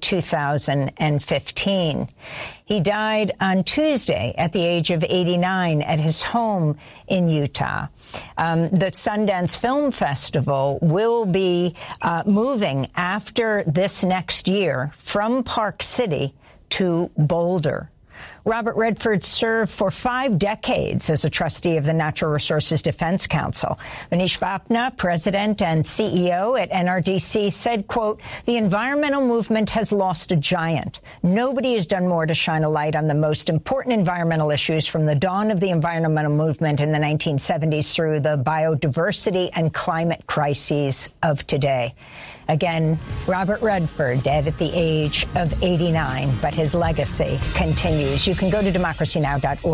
H: 2015. He died on Tuesday at the age of 89 at his home in Utah. The Sundance Film Festival will be moving after this next year from Park City to Boulder. Robert Redford served for 5 decades as a trustee of the Natural Resources Defense Council. Manish Bapna, president and CEO at NRDC, said, quote, "The environmental movement has lost a giant. Nobody has done more to shine a light on the most important environmental issues from the dawn of the environmental movement in the 1970s through the biodiversity and climate crises of today." Again, Robert Redford dead at the age of 89, but his legacy continues. You can go to democracynow.org.